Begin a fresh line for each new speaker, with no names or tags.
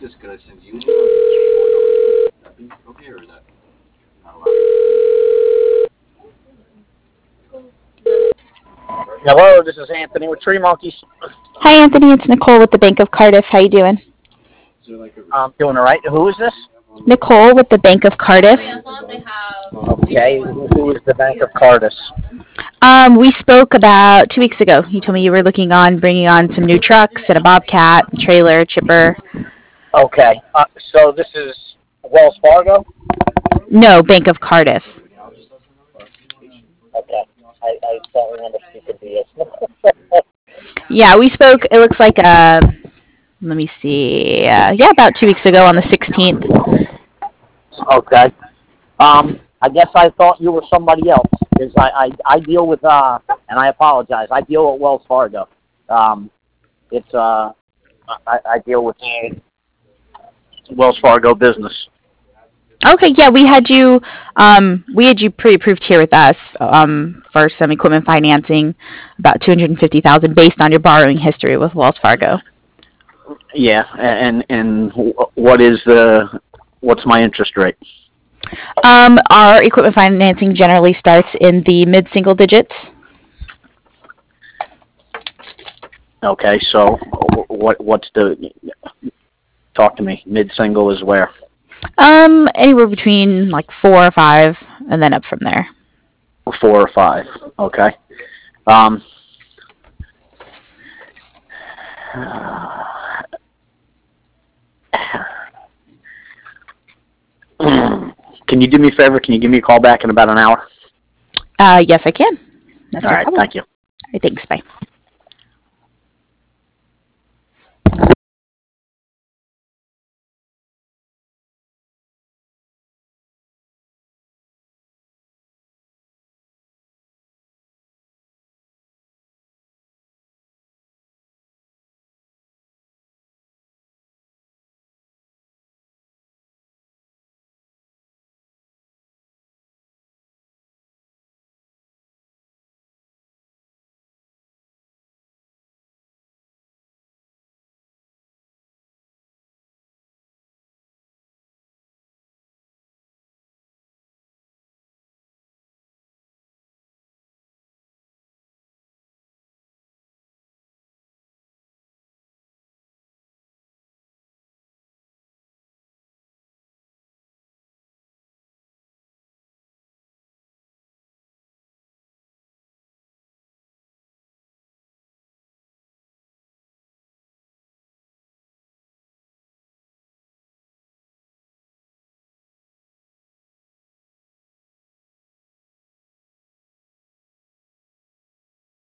this, could I send you one? Would that be okay, or is that not allowed?
Hello, this is Anthony with Tree Monkeys.
Hi, Anthony. It's Nicole with the Bank of Cardiff. How you doing?
I'm doing all right. Who is this?
Nicole with the Bank of Cardiff.
Okay, who is the Bank of Cardiff?
We spoke about 2 weeks ago. You told me you were looking on bringing on some new trucks and a Bobcat, trailer, chipper.
Okay, so this is Wells Fargo?
No, Bank of Cardiff.
Okay, I don't remember speaking to you.
Yeah, we spoke. It looks like let me see. Yeah, about 2 weeks ago on the 16th.
Okay. I guess I thought you were somebody else, because I deal with, and I apologize, I deal with Wells Fargo. I deal with Wells Fargo business.
Okay, yeah, we had you pre-approved here with us for some equipment financing, about $250,000 based on your borrowing history with Wells Fargo.
Yeah, and what's my interest rate?
Our equipment financing generally starts in the mid-single digits.
Okay, so what's talk to me. Mid-single is where?
Anywhere between like 4 or 5, and then up from there.
4 or 5. Okay. Can you do me a favor? Can you give me a call back in about an hour?
Yes, I can. That's
All
no
right,
problem.
thank you.
All right, thanks. Bye.